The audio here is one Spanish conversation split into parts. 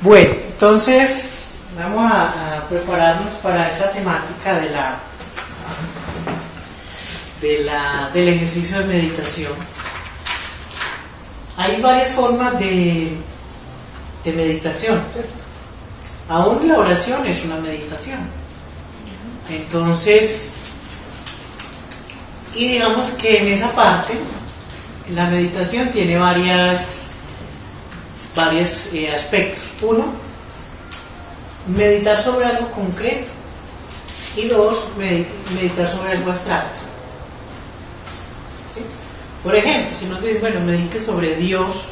Bueno, entonces vamos a prepararnos para esa temática del ejercicio de meditación. Hay varias formas de meditación, ¿cierto? Aún la oración es una meditación. Entonces, y digamos que en esa parte, la meditación tiene varios aspectos. Uno, meditar sobre algo concreto. Y dos, meditar sobre algo abstracto. ¿Sí? Por ejemplo, si nos dicen, bueno, medite sobre Dios,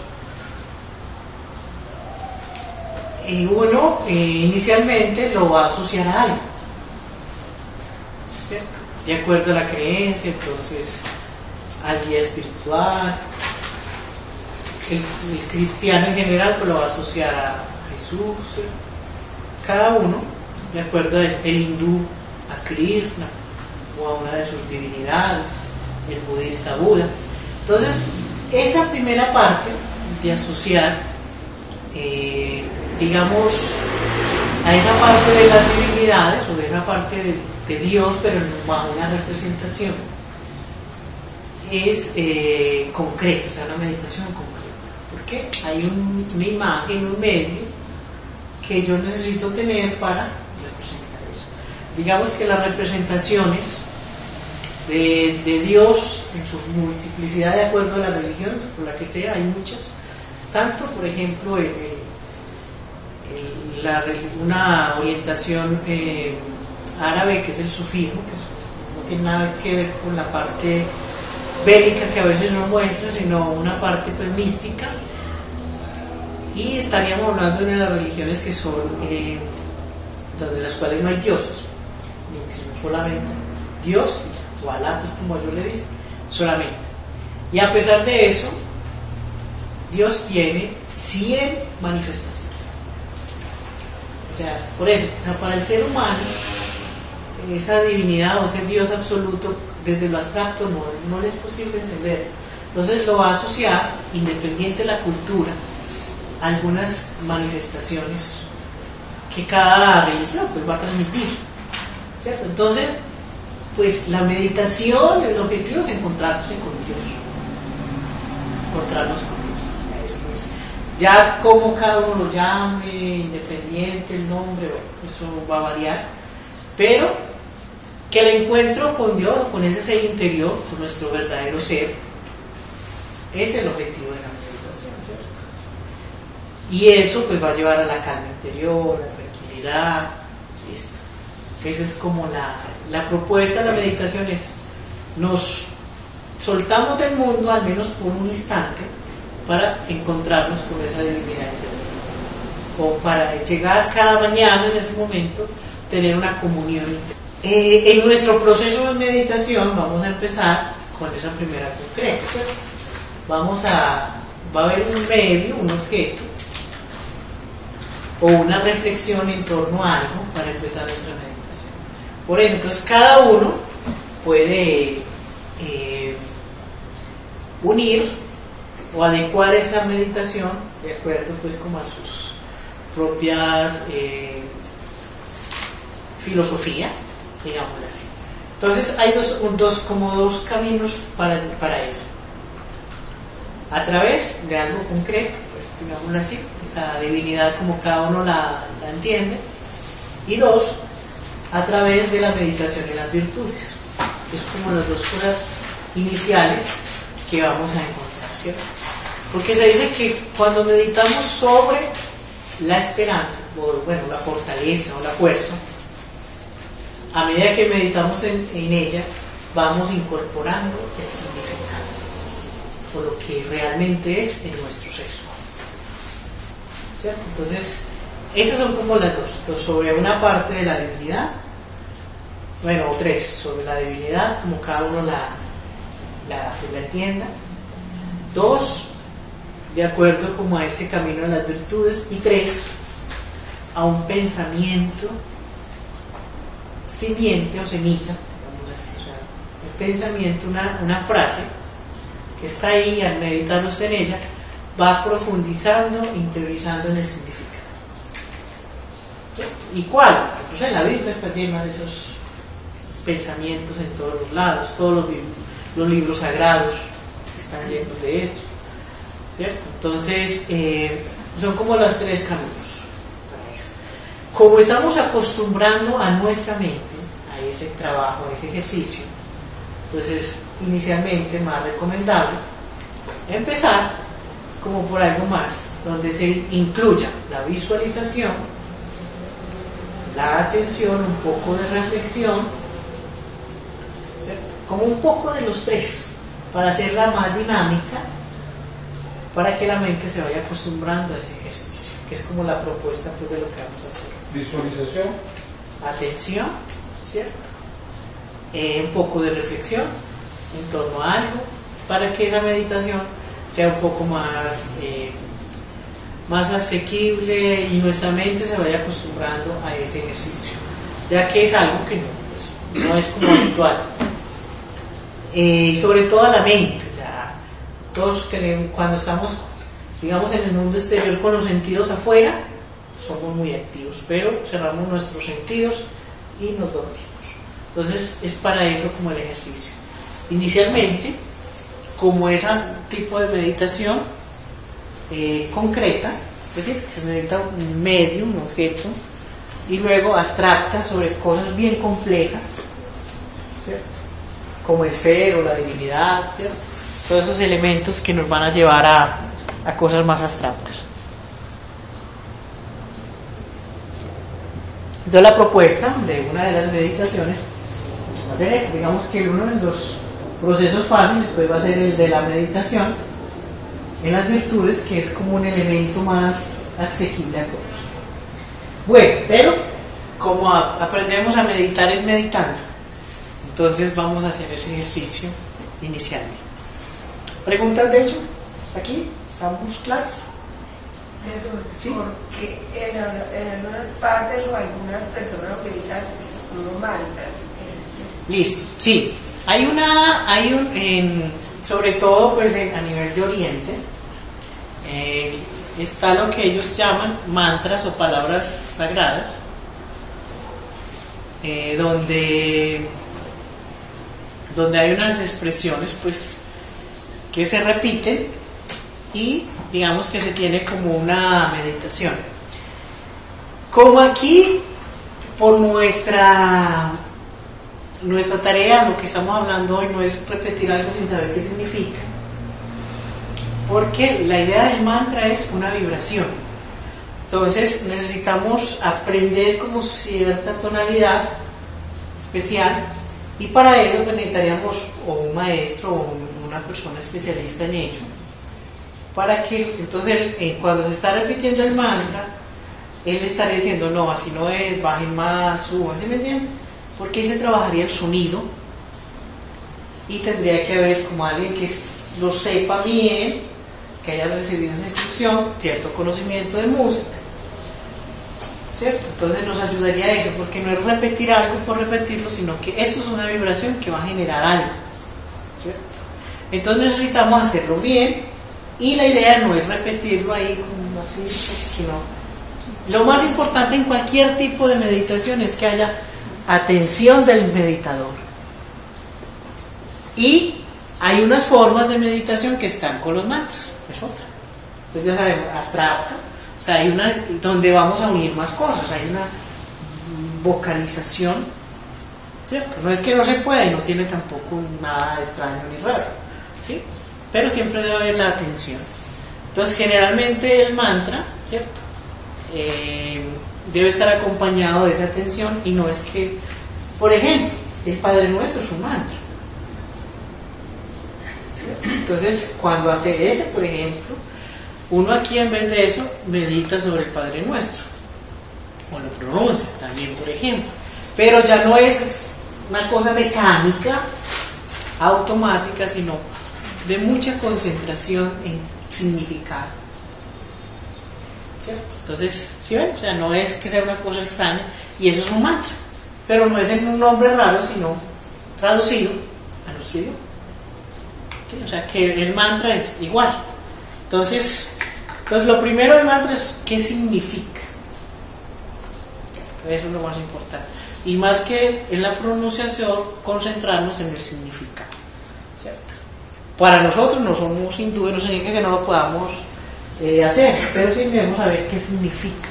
uno inicialmente lo va a asociar a algo, ¿cierto? De acuerdo a la creencia, entonces, al guía espiritual. El cristiano en general pues lo va a asociar a Jesús, ¿cierto? Cada uno, de acuerdo a el hindú a Krishna o a una de sus divinidades, el budista a Buda. Entonces, esa primera parte de asociar, digamos, a esa parte de las divinidades o de esa parte de Dios, pero bajo una representación, es concreto, o sea, una meditación concreta. Porque hay una imagen, un medio que yo necesito tener para representar eso. Digamos que las representaciones de Dios en su multiplicidad de acuerdo a la religión, por la que sea, hay muchas. Tanto, por ejemplo, una orientación árabe que es el sufismo, que no tiene nada que ver con la parte bélica que a veces no muestra, sino una parte pues mística. Y estaríamos hablando de una de las religiones que son donde las cuales no hay dioses, sino solamente Dios o Alá, pues como ellos le dicen, solamente. Y a pesar de eso, Dios tiene 100 manifestaciones. O sea, por eso, para el ser humano, esa divinidad o ese Dios absoluto, desde lo abstracto no le es posible entender. Entonces lo va a asociar, independiente de la cultura, a algunas manifestaciones que cada religión pues va a transmitir, ¿cierto? Entonces, pues la meditación, el objetivo es encontrarnos con Dios. Encontrarnos con Dios. Eso es. Ya como cada uno lo llame, independiente el nombre, eso va a variar, pero que el encuentro con Dios, con ese ser interior, con nuestro verdadero ser, es el objetivo de la meditación, ¿cierto? Y eso pues va a llevar a la calma interior, a la tranquilidad, listo. Esa es como la propuesta de la meditación, es nos soltamos del mundo al menos por un instante para encontrarnos con esa divinidad interior, o para llegar cada mañana en ese momento, tener una comunión interior. En nuestro proceso de meditación vamos a empezar con esa primera concreta, ¿cierto? Va a haber un medio, un objeto o una reflexión en torno a algo para empezar nuestra meditación. Por eso, entonces cada uno puede unir o adecuar esa meditación de acuerdo pues como a sus propias filosofía, digámoslo así. Entonces hay dos caminos para eso. A través de algo concreto, pues digámoslo así, esa divinidad como cada uno la entiende. Y dos, a través de la meditación en las virtudes. Es como las dos cosas iniciales que vamos a encontrar, ¿cierto? Porque se dice que cuando meditamos sobre la esperanza, o bueno, la fortaleza o la fuerza, a medida que meditamos en ella, vamos incorporando el significado, o lo que realmente es en nuestro ser, ¿cierto? Entonces, esas son como las dos sobre una parte de la divinidad, bueno, o tres, sobre la divinidad, como cada uno la entienda. Dos, de acuerdo como a ese camino de las virtudes. Y tres, a un pensamiento simiente o semilla, o sea, el pensamiento, una frase que está ahí, al meditarnos en ella, va profundizando, interiorizando en el significado. ¿Y cuál? Pues en la Biblia está llena de esos pensamientos en todos los lados, todos los libros sagrados están llenos de eso, ¿cierto? Entonces, son como los tres caminos para eso. Como estamos acostumbrando a nuestra mente a ese trabajo, a ese ejercicio, pues es inicialmente más recomendable empezar como por algo más, donde se incluya la visualización, la atención, un poco de reflexión, ¿cierto? Como un poco de los tres, para hacerla más dinámica, para que la mente se vaya acostumbrando a ese ejercicio, que es como la propuesta pues, de lo que vamos a hacer. Visualización, Atención, ¿cierto? Un poco de reflexión en torno a algo, para que esa meditación sea un poco más, más asequible y nuestra mente se vaya acostumbrando a ese ejercicio, ya que es algo que no es como habitual. Sobre todo a la mente, ya, todos tenemos, cuando estamos, digamos, en el mundo exterior con los sentidos afuera, somos muy activos, pero cerramos nuestros sentidos y nos dormimos. Entonces es para eso como el ejercicio. Inicialmente, como ese tipo de meditación concreta, es decir, que se medita un medio, un objeto, y luego abstracta sobre cosas bien complejas, ¿cierto? Como el ser o la divinidad, ¿cierto? Todos esos elementos que nos van a llevar a cosas más abstractas. Entonces la propuesta de una de las meditaciones va a ser eso. Digamos que uno de los procesos fáciles pues va a ser el de la meditación en las virtudes, que es como un elemento más asequible a todos. Bueno, pero como aprendemos a meditar es meditando, entonces vamos a hacer ese ejercicio inicialmente. ¿Preguntas de hecho? ¿Hasta aquí? ¿Estamos claros? Pero, ¿Sí? porque en algunas partes o algunas personas utilizan unos mantras. Listo, sí. Sobre todo pues a nivel de Oriente, está lo que ellos llaman mantras o palabras sagradas, donde hay unas expresiones pues que se repiten y digamos que se tiene como una meditación. Como aquí, por nuestra tarea, lo que estamos hablando hoy no es repetir algo sin saber qué significa, porque la idea del mantra es una vibración. Entonces necesitamos aprender como cierta tonalidad especial, y para eso pues, necesitaríamos o un maestro o una persona especialista en ello, para que entonces cuando se está repitiendo el mantra, él estaría diciendo no, así no es, bajen más, suban, ¿sí me entienden? Porque ahí se trabajaría el sonido y tendría que haber como alguien que lo sepa bien, que haya recibido esa instrucción, cierto conocimiento de música, ¿cierto? Entonces nos ayudaría a eso, porque no es repetir algo por repetirlo, sino que esto es una vibración que va a generar algo, ¿cierto? Entonces necesitamos hacerlo bien, y la idea no es repetirlo ahí como así, sino lo más importante en cualquier tipo de meditación es que haya atención del meditador. Y hay unas formas de meditación que están con los mantras, es otra. Entonces ya sabemos, abstracta, o sea, hay una donde vamos a unir más cosas, hay una vocalización, ¿cierto? No es que no se pueda y no tiene tampoco nada extraño ni raro, ¿sí? Pero siempre debe haber la atención. Entonces generalmente el mantra, ¿cierto? Debe estar acompañado de esa atención, y no es que, por ejemplo, el Padre Nuestro es un mantra, ¿cierto? Entonces cuando hace ese, por ejemplo, uno aquí en vez de eso medita sobre el Padre Nuestro o lo pronuncia también, por ejemplo, pero ya no es una cosa mecánica automática, sino de mucha concentración en significado, ¿cierto? Entonces, ¿sí ven? O sea, no es que sea una cosa extraña, y eso es un mantra, pero no es en un nombre raro, sino traducido a nuestro idioma, ¿sí? O sea, que el mantra es igual. Entonces lo primero del mantra es ¿qué significa? Eso es lo más importante. Y más que en la pronunciación, concentrarnos en el significado, ¿cierto? Para nosotros no somos hindúes, no significa que no lo podamos hacer, pero sí debemos saber qué significa.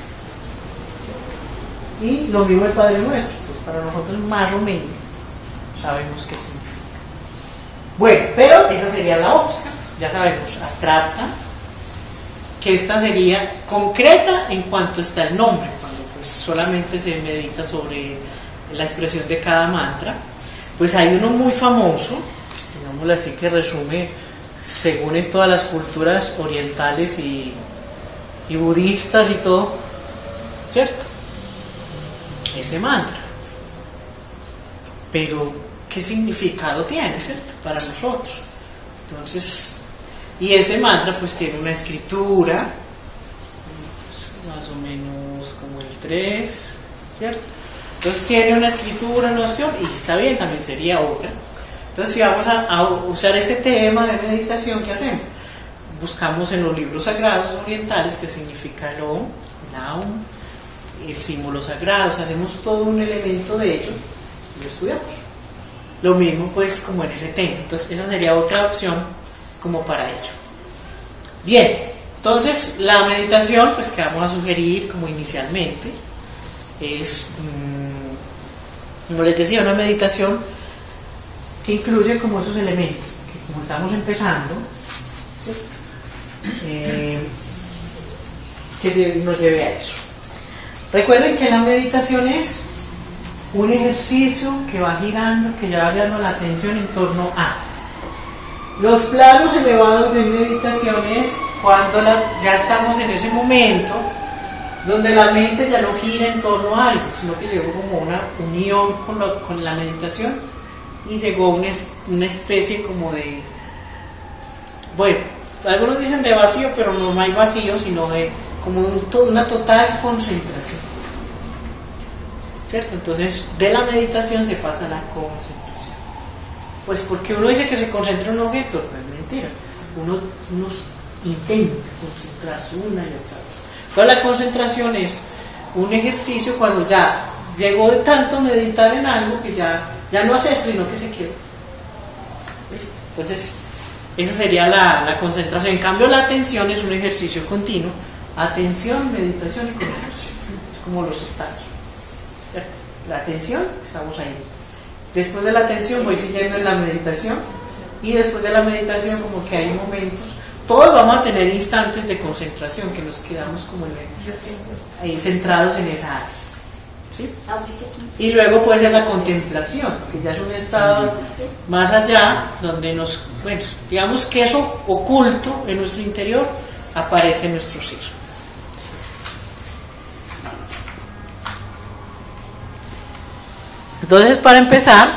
Y lo mismo el Padre Nuestro, pues para nosotros más o menos sabemos qué significa. Bueno, pero esa sería la otra, ¿cierto? Ya sabemos, abstracta, que esta sería concreta en cuanto está el nombre, cuando pues solamente se medita sobre la expresión de cada mantra. Pues hay uno muy famoso, digámoslo así, que resume, según en todas las culturas orientales y budistas y todo, ¿cierto? Este mantra. Pero, ¿qué significado tiene, cierto? Para nosotros. Entonces, y este mantra pues tiene una escritura, pues, más o menos como el 3, ¿cierto? Entonces tiene una escritura, una noción, y está bien, también sería otra. Entonces, si vamos a usar este tema de meditación, ¿qué hacemos? Buscamos en los libros sagrados orientales qué significa el Om, la Om, el símbolo sagrado, o sea, hacemos todo un elemento de ello y lo estudiamos. Lo mismo pues como en ese tema. Entonces esa sería otra opción como para ello. Bien, entonces la meditación pues que vamos a sugerir como inicialmente es, como les decía, una meditación que incluye como esos elementos, que como estamos empezando, que nos lleve a eso. Recuerden que la meditación es un ejercicio que va girando, que ya va llevando la atención en torno a los planos elevados de meditación. Es cuando ya estamos en ese momento donde la mente ya no gira en torno a algo, sino que llegó como una unión con la meditación y llegó una especie como de, bueno, algunos dicen de vacío, pero no hay vacío, sino de como una total concentración, ¿cierto? Entonces de la meditación se pasa a la concentración, pues porque uno dice que se concentra en un objeto, no es mentira, uno intenta concentrarse una y otra vez. Entonces la concentración es un ejercicio cuando ya llegó de tanto meditar en algo que ya no hace esto, sino que se quedó. ¿Listo? Entonces esa sería la concentración. En cambio la atención es un ejercicio continuo. Atención, meditación y concentración. Es como los estadios. ¿Cierto? La atención, estamos ahí. Después de la atención voy siguiendo en la meditación. Y después de la meditación como que hay momentos. Todos vamos a tener instantes de concentración que nos quedamos como ahí centrados en esa área. ¿Sí? Y luego puede ser la contemplación, que ya es un estado más allá, donde digamos que eso oculto en nuestro interior aparece en nuestro ser. Entonces, para empezar,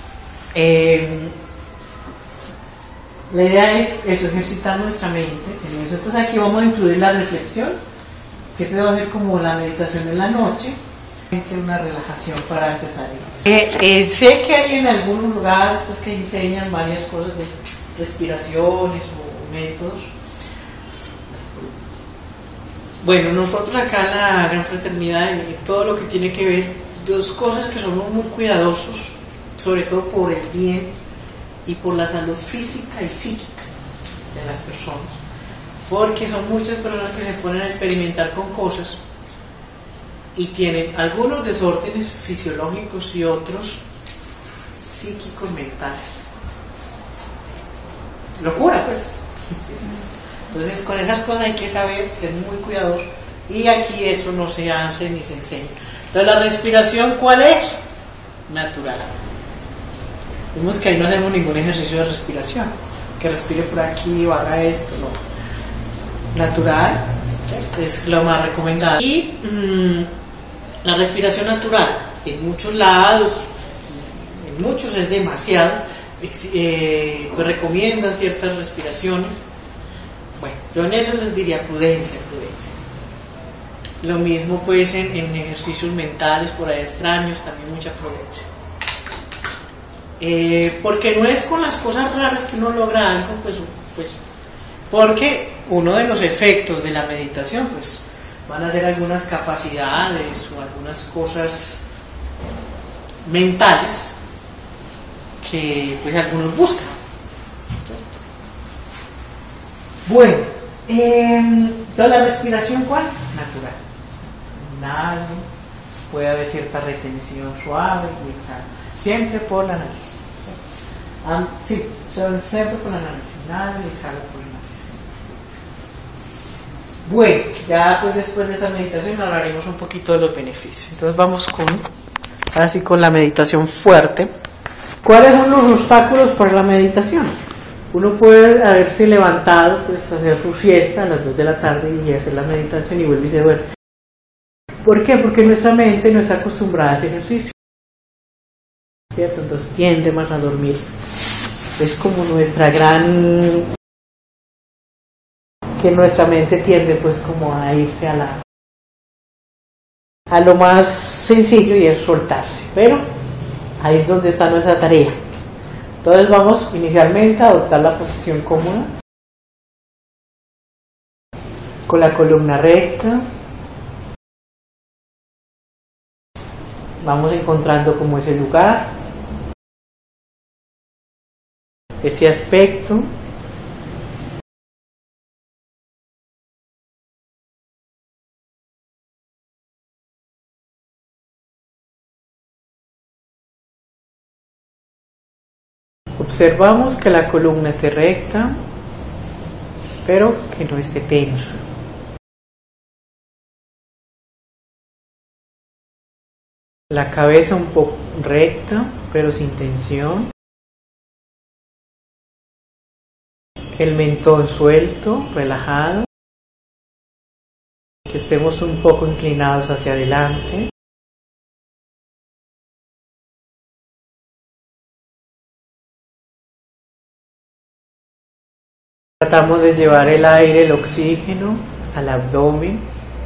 la idea es eso, ejercitar nuestra mente. Entonces aquí vamos a incluir la reflexión, que se va a hacer como la meditación en la noche, una relajación para empezar. Sé que hay en algunos lugares pues, que enseñan varias cosas de respiraciones o métodos. Bueno, nosotros acá en la Gran Fraternidad, todo lo que tiene que ver, dos cosas que somos muy cuidadosos, sobre todo por el bien y por la salud física y psíquica de las personas, porque son muchas personas que se ponen a experimentar con cosas y tienen algunos desórdenes fisiológicos y otros psíquicos mentales. Locura, pues. Entonces con esas cosas hay que saber ser muy cuidadosos, y aquí eso no se hace ni se enseña. Entonces la respiración, ¿cuál es? Natural. Vemos que ahí no hacemos ningún ejercicio de respiración, que respire por aquí o haga esto, no. Natural, ¿cierto? Es lo más recomendado. Y la respiración natural, en muchos lados, en muchos es demasiado, pues recomiendan ciertas respiraciones. Bueno, yo en eso les diría prudencia. Lo mismo pues en ejercicios mentales por ahí extraños, también mucha prudencia. Porque no es con las cosas raras que uno logra algo, pues porque uno de los efectos de la meditación pues van a ser algunas capacidades o algunas cosas mentales que pues algunos buscan. Bueno, entonces la respiración, ¿cuál? Natural. Inhalo, puede haber cierta retención suave y exhalo, siempre por la nariz. Sí, siempre por la nariz, inhalo y exhalo por la nariz. Bueno, ya pues después de esa meditación hablaremos un poquito de los beneficios. Entonces vamos así con la meditación fuerte. ¿Cuáles son los obstáculos para la meditación? Uno puede haberse levantado, pues hacer su siesta a las 2 de la tarde y hacer la meditación y vuelve y se duerme. ¿Por qué? Porque nuestra mente no está acostumbrada a ese ejercicio, ¿cierto? Entonces tiende más a dormirse. Es como que nuestra mente tiende pues como a irse a lo más sencillo y es soltarse, pero ahí es donde está nuestra tarea. Entonces vamos inicialmente a adoptar la posición cómoda, con la columna recta. Vamos encontrando como ese lugar, ese aspecto. Observamos que la columna esté recta, pero que no esté tensa. La cabeza un poco recta, pero sin tensión. El mentón suelto, relajado. Que estemos un poco inclinados hacia adelante. Tratamos de llevar el aire, el oxígeno al abdomen.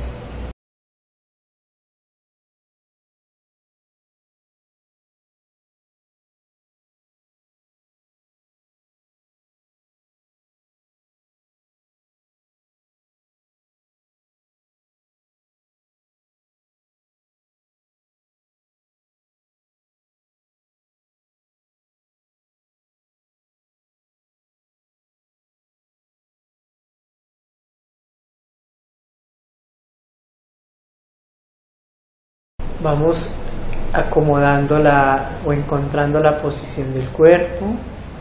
Vamos acomodando o encontrando la posición del cuerpo.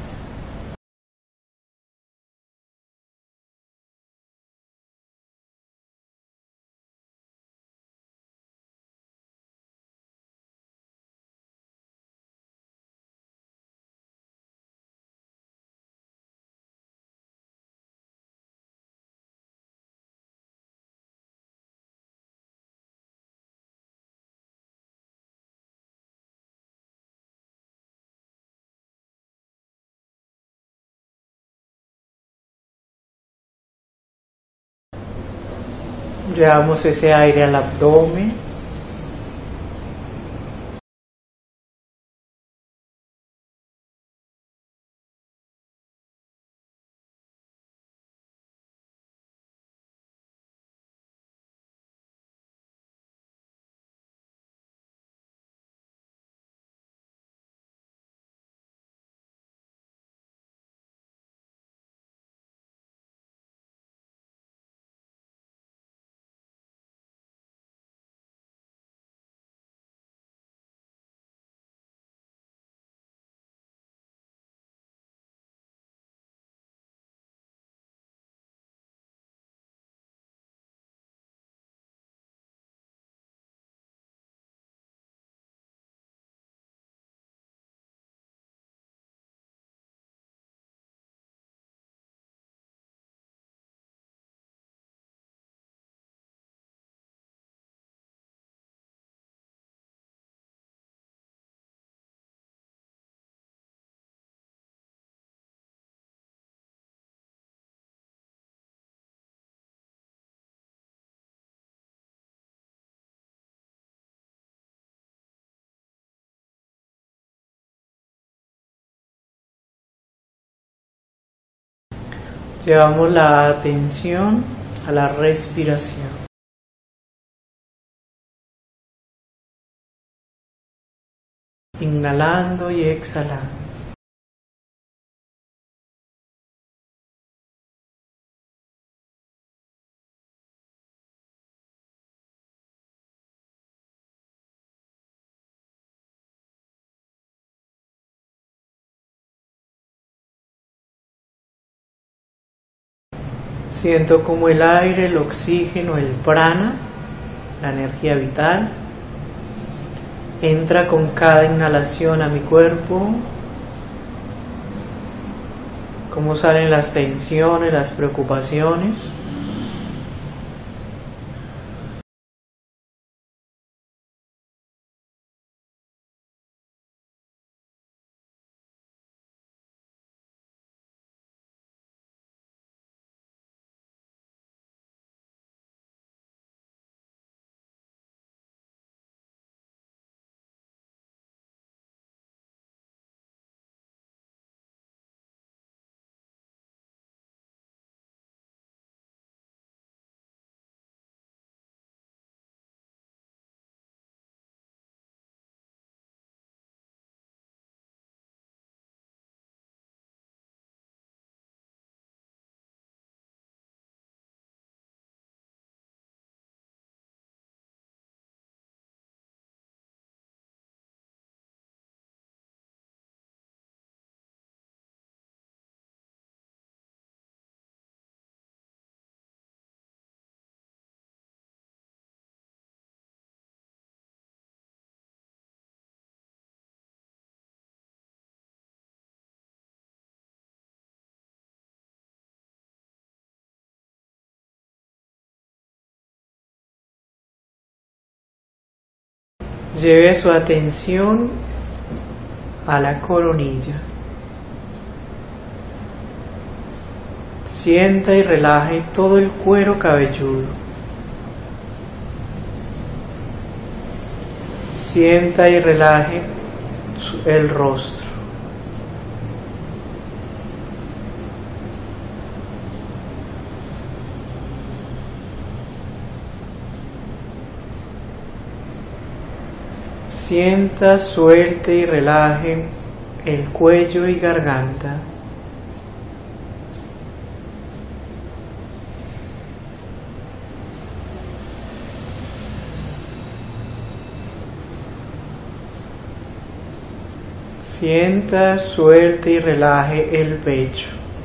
Llevamos ese aire al abdomen. Llevamos la atención a la respiración. inhalando y exhalando. Siento como el aire, el oxígeno, el prana, la energía vital, entra con cada inhalación a mi cuerpo, cómo salen las tensiones, las preocupaciones. Lleve su atención a la coronilla. Sienta y relaje todo el cuero cabelludo. Sienta y relaje el rostro. Sienta, suelte y relaje el cuello y garganta. Sienta, suelte y relaje el pecho.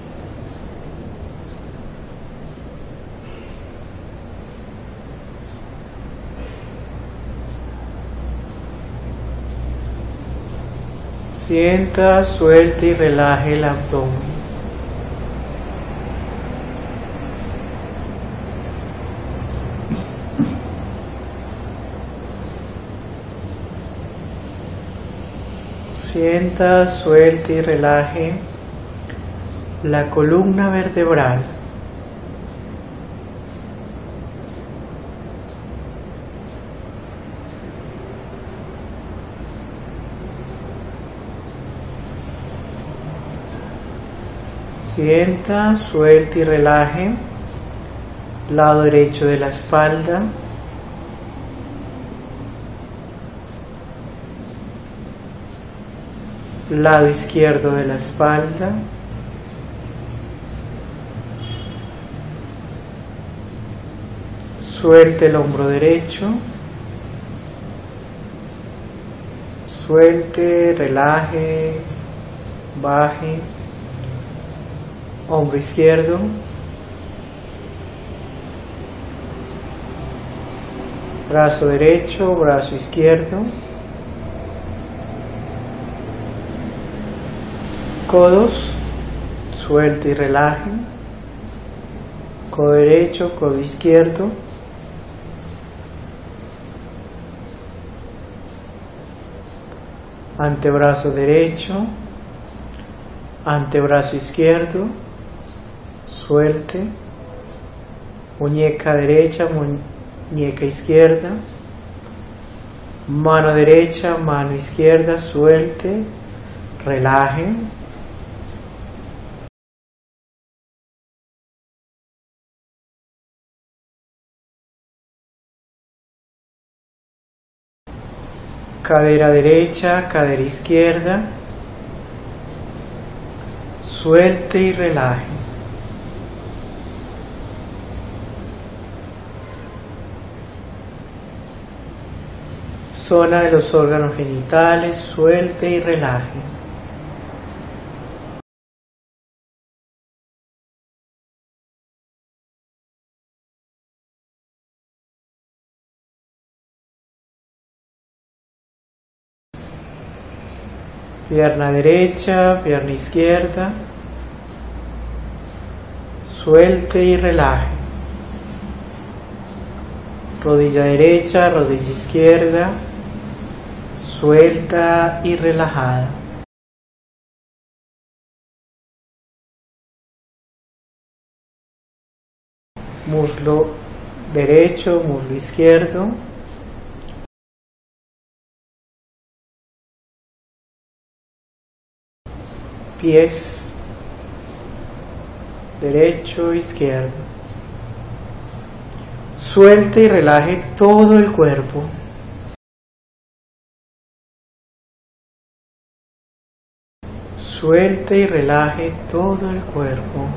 Sienta, suelte y relaje el abdomen. Sienta, suelte y relaje la columna vertebral. Sienta, suelte y relaje lado derecho de la espalda, lado izquierdo de la espalda, suelte el hombro derecho, suelte, relaje, baje, hombro izquierdo, brazo derecho, brazo izquierdo, codos, suelte y relaje, codo derecho, codo izquierdo, antebrazo derecho, antebrazo izquierdo, suelte, muñeca derecha, muñeca izquierda, mano derecha, mano izquierda, suelte, relaje. Cadera derecha, cadera izquierda. Suelte y relaje. Zona de los órganos genitales, suelte y relaje. Pierna derecha, pierna izquierda. Suelte y relaje. Rodilla derecha, rodilla izquierda. Suelta y relajada. Muslo derecho, muslo izquierdo. Pies derecho, izquierdo. Suelte y relaje todo el cuerpo. Suelte y relaje todo el cuerpo.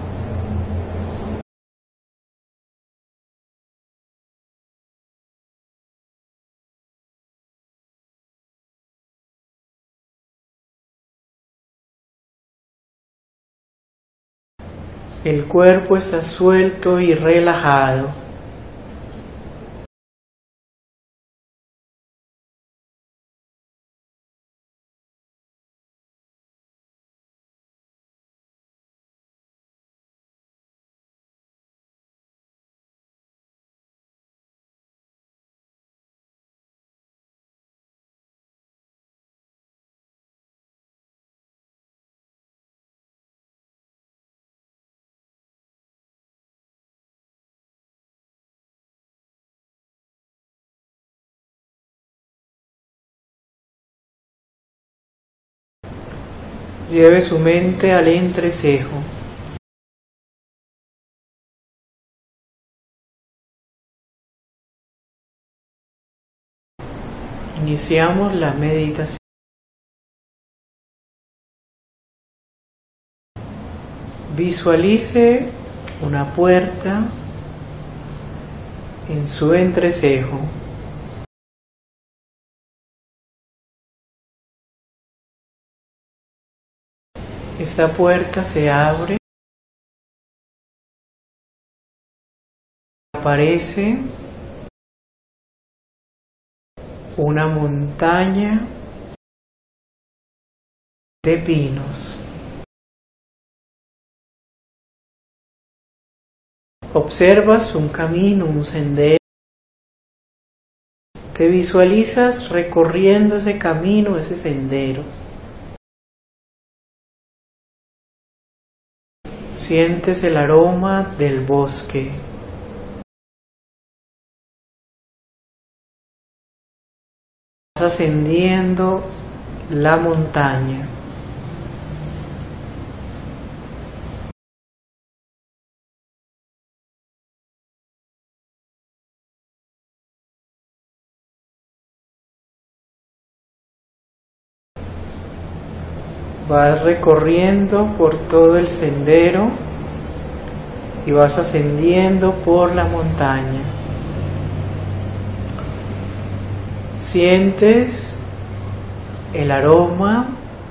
El cuerpo está suelto y relajado. Lleve su mente al entrecejo. Iniciamos la meditación. Visualice una puerta en su entrecejo. Esta puerta se abre. Aparece una montaña de pinos. Observas un camino, un sendero. Te visualizas recorriendo ese camino, ese sendero. Sientes el aroma del bosque. Vas ascendiendo la montaña. Vas recorriendo por todo el sendero y vas ascendiendo por la montaña. Sientes el aroma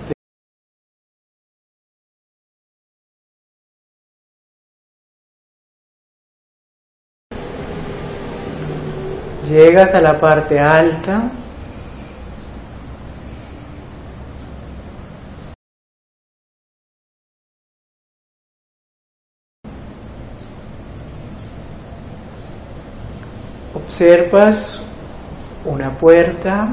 llegas a la parte alta. Observas una puerta.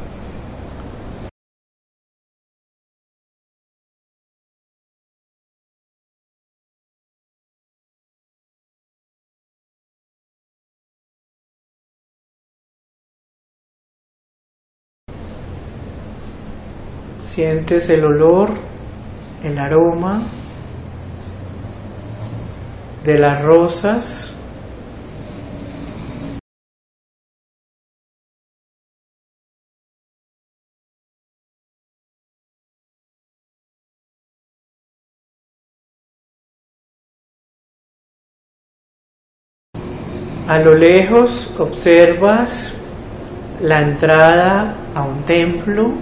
Sientes el olor, el aroma de las rosas. A lo lejos observas la entrada a un templo.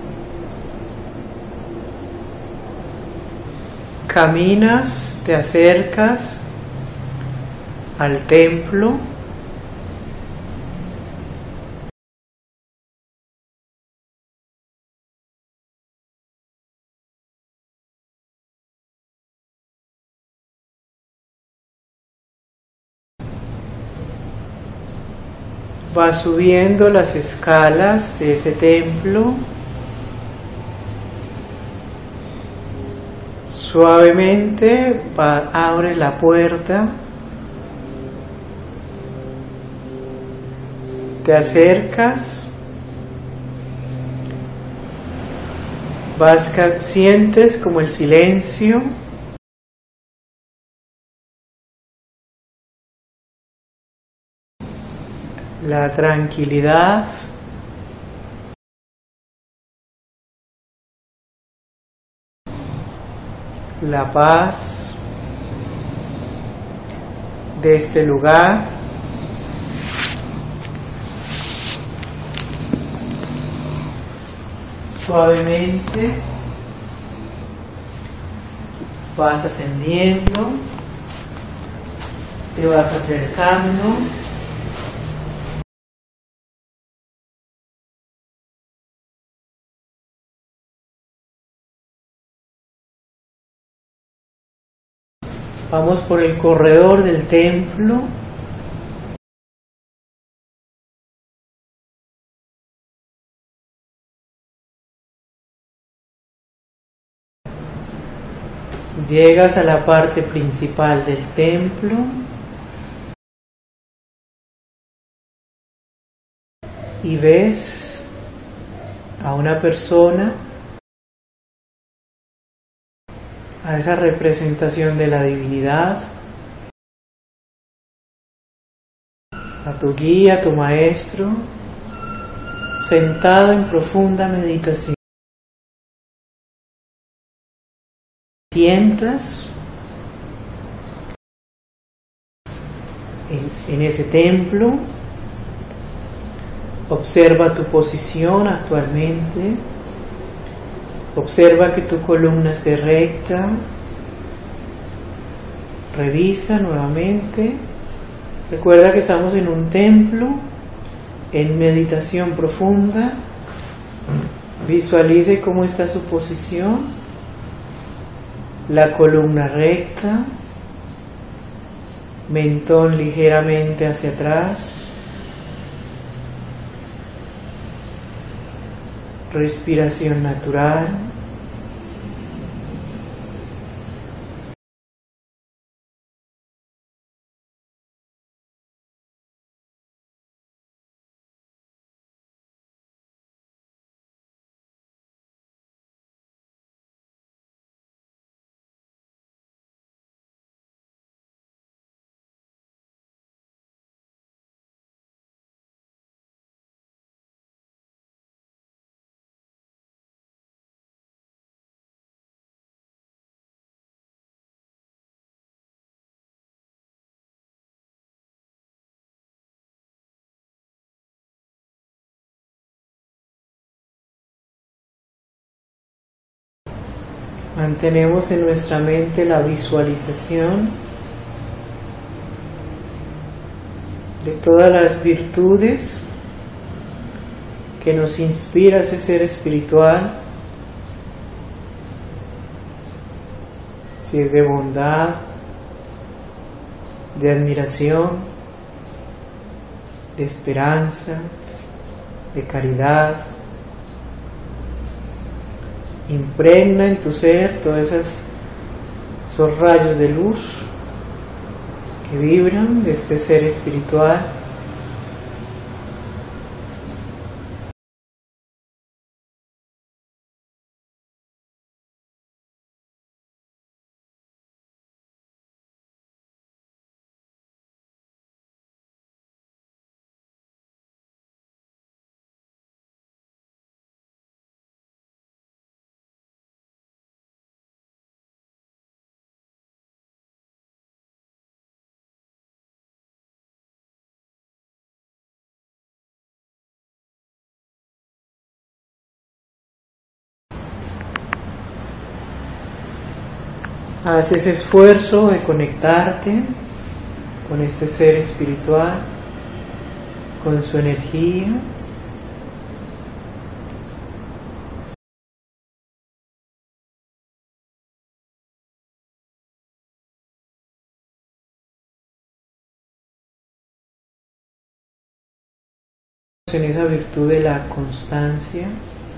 Caminas, te acercas al templo. Vas subiendo las escalas de ese templo. Suavemente abre la puerta. Te acercas. Sientes como el silencio. La tranquilidad. La paz de este lugar. Suavemente vas ascendiendo, te vas acercando. Vamos por el corredor del templo. Llegas a la parte principal del templo. Y ves a una persona, a esa representación de la divinidad, a tu guía, a tu maestro, sentado en profunda meditación. Sientas en ese templo, observa tu posición actualmente, observa que tu columna esté recta, revisa nuevamente, recuerda que estamos en un templo, en meditación profunda, visualice cómo está su posición, la columna recta, mentón ligeramente hacia atrás, respiración natural. Mantenemos en nuestra mente la visualización de todas las virtudes que nos inspira ese ser espiritual, si es de bondad, de admiración, de esperanza, de caridad. Impregna en tu ser todos esos rayos de luz que vibran de este ser espiritual. Haz ese esfuerzo de conectarte con este ser espiritual, con su energía. En esa virtud de la constancia.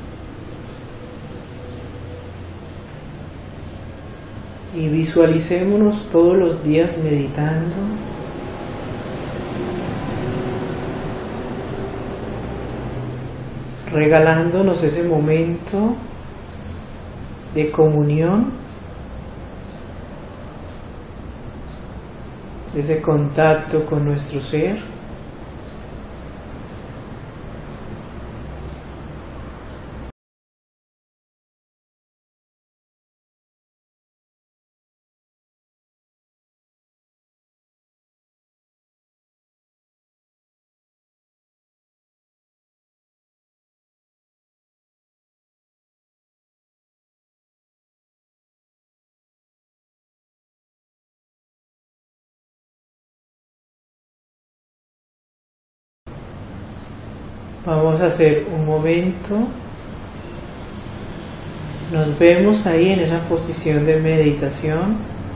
Y visualicémonos todos los días meditando, regalándonos ese momento de comunión, de ese contacto con nuestro ser. Vamos a hacer un momento, nos vemos ahí en esa posición de meditación.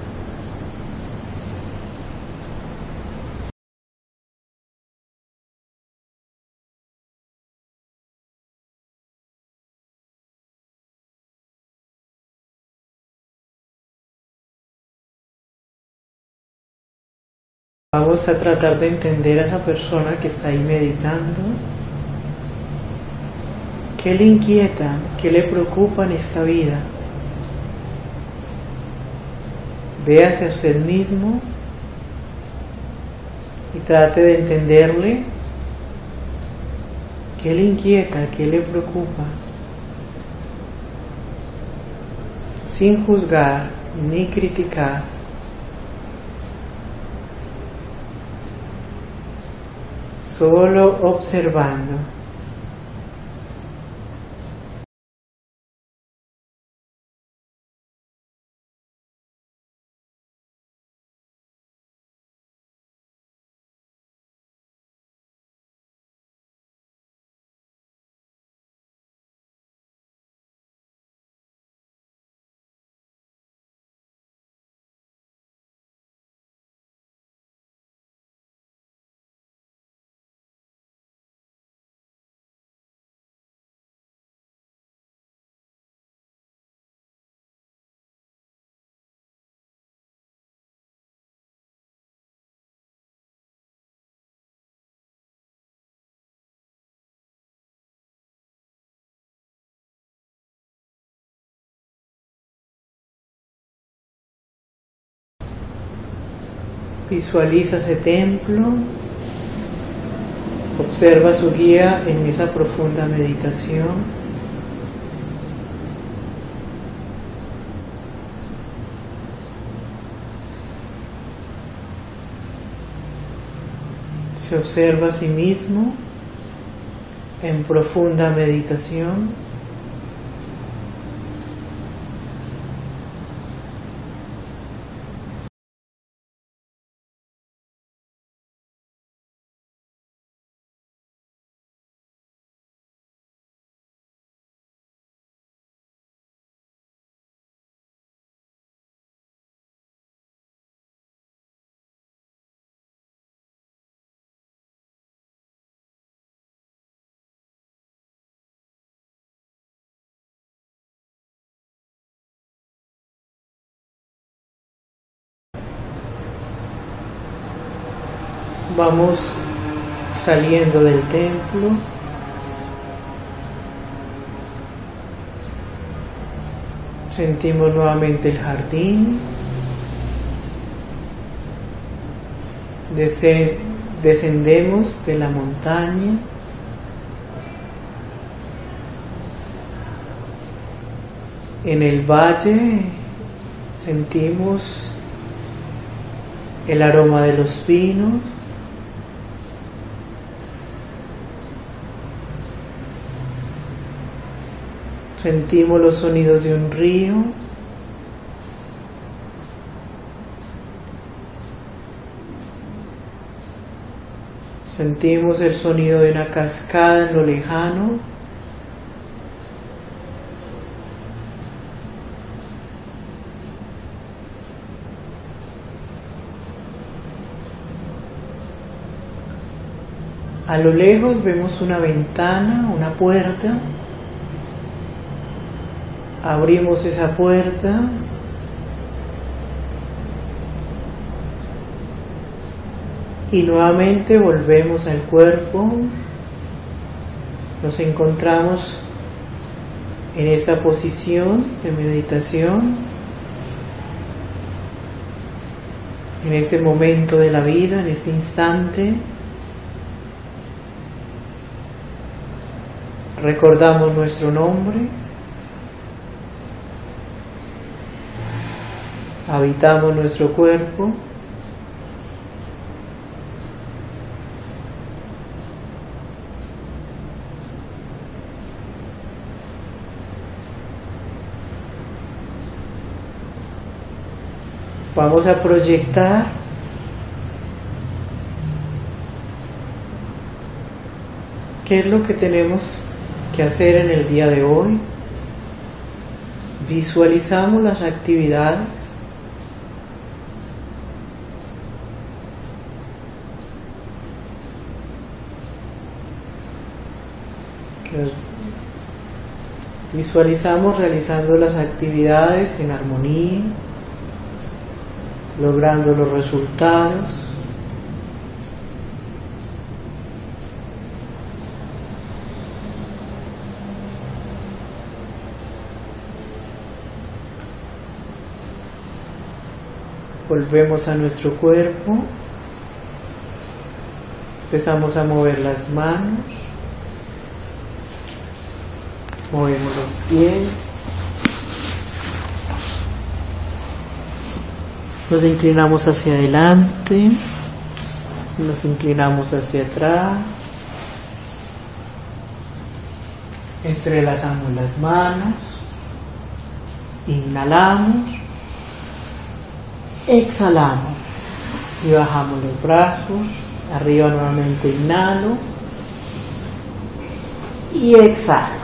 Vamos a tratar de entender a esa persona que está ahí meditando. ¿Qué le inquieta? ¿Qué le preocupa en esta vida? Véase a usted mismo y trate de entenderle. ¿Qué le inquieta? ¿Qué le preocupa? Sin juzgar ni criticar. Solo observando. Visualiza ese templo, observa su guía en esa profunda meditación. Se observa a sí mismo en profunda meditación. Vamos saliendo del templo. Sentimos nuevamente el jardín. Descendemos de la montaña. En el valle sentimos el aroma de los pinos. Sentimos los sonidos de un río. Sentimos el sonido de una cascada en lo lejano. A lo lejos vemos una ventana, una puerta. Abrimos esa puerta. Y nuevamente volvemos al cuerpo. Nos encontramos en esta posición de meditación, en este momento de la vida, en este instante. Recordamos nuestro nombre. Habitamos nuestro cuerpo. Vamos a proyectar qué es lo que tenemos que hacer en el día de hoy. Visualizamos las actividades. Visualizamos realizando las actividades en armonía, logrando los resultados. Volvemos a nuestro cuerpo. Empezamos a mover las manos. Movemos los pies. Nos inclinamos hacia adelante. Nos inclinamos hacia atrás. Entrelazamos las manos. Inhalamos. Exhalamos. Y bajamos los brazos. Arriba nuevamente inhalo. Y exhalo.